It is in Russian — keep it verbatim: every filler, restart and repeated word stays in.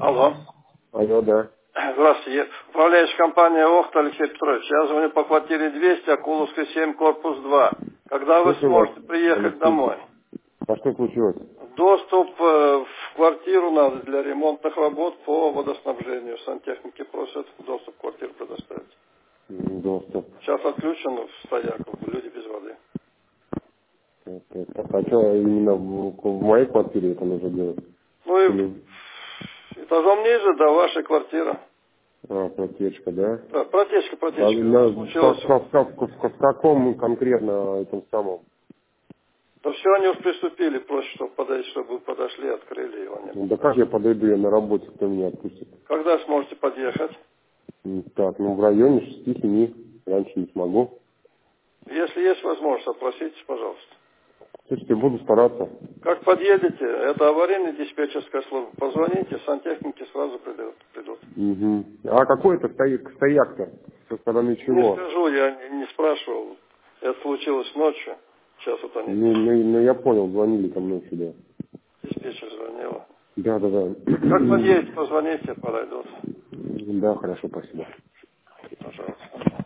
Алло. Алло, да. Здравствуйте. Управляющая компания ОХТ Алексей Петрович. Я звоню по квартире двести, Акуловская семь, корпус два. Когда вы Слушаю вас, сможете приехать Алексей. домой? А что случилось? Доступ э, в квартиру надо для ремонтных работ по водоснабжению. Сантехники просят доступ в квартиру предоставить. М, Доступ. Сейчас отключен в стояку, люди без воды. Так, так, так. А что именно в, в моей квартире это нужно делать? Ну и Или... этажом ниже, да, ваша квартира. А, протечка, да? Да, протечка, А протечка. на, в, Случилось. в- в- в- в- в каком конкретно этом самом? Да все, они уж приступили, просят, чтобы подойти, чтобы вы подошли, открыли его. Нет. Ну, да как я подойду, я на работе, кто меня отпустит? Когда сможете подъехать? М, Так, ну в районе шести-семи, раньше не смогу. Если есть возможность, отпроситесь, пожалуйста. Слушайте, буду стараться. Как подъедете, это аварийная диспетчерская служба, позвоните, сантехники сразу придут. придут. Угу. А какой это стояк, стояк-то? Со стороны Не чего? скажу, я не, не спрашивал. Это случилось ночью. Сейчас вот они, Ну, ну, ну, я понял, звонили ко мне сюда. диспетчер звонила. Да, да, да. Как подъедете, позвоните, подойдут. Да, хорошо, спасибо. Пожалуйста.